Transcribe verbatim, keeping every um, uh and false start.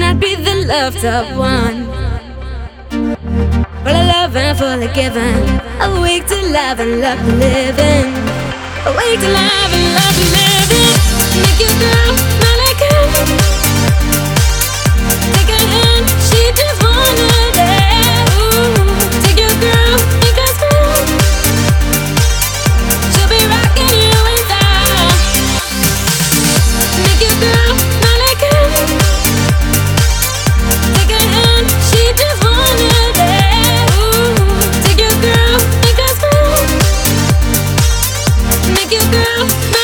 not be the loved up one, full of love and full of giving, awake to love and love living, awake to love and love living. Make your girl smell like her, take her hand, she just wanna dance. Ooh, take your girl, make her scream, she'll be rocking you inside. Make your girl smell like her, take her hand, she just wanna dance. Ooh, take your girl, make her scream, make your girl